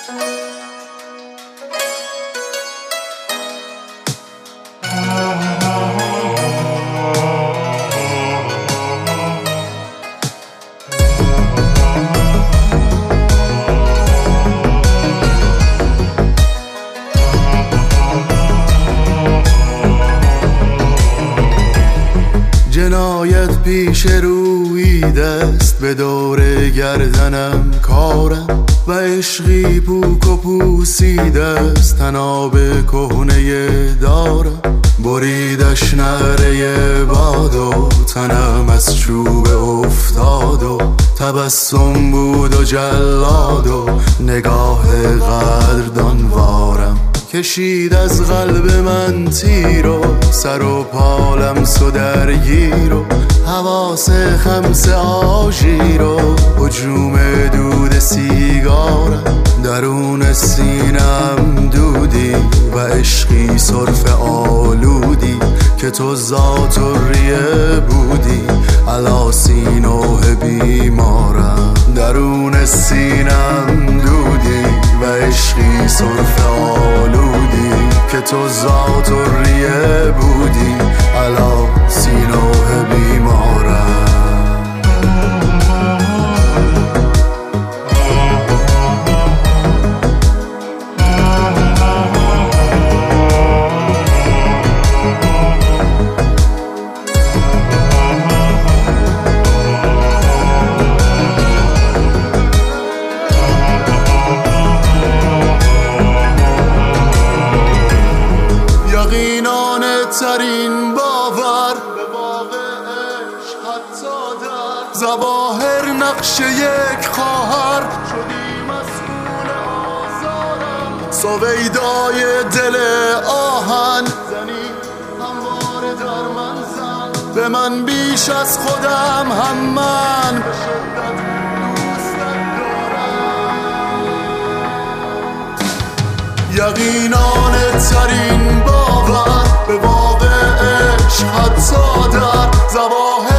جنایت پیش روی دست به دور گردنم کارم و عشقی پوک و پوسیده است تناب کهنه دارم. بریدش نعره باد و تنم از چوب افتاد و تبسم بود و جلاد و نگاه قدردان وارم. کشید از قلب من تیر و سر و پا لمس و درگیر و حواس خمس آژیر و هجوم دود سیگارم. درون سینم دودی و عشقی صرف آلودی که تو ذات الریه بودی علا سینوح بیمارم. درون سینم دودی و عشقی صرف آلودی که تو ذات الریه بودی علا سینوح بیمارم. ترین باور به واقع عشق حتی در ظواهر نقش یک خواهر شدی مسئول آزارم. سویدای دل آهن زنی همواره در من زن به من بیش از خودم هم من به شدت دوستت دارم. یقینانه ترین باور به واقع عشق حتی در ظواهر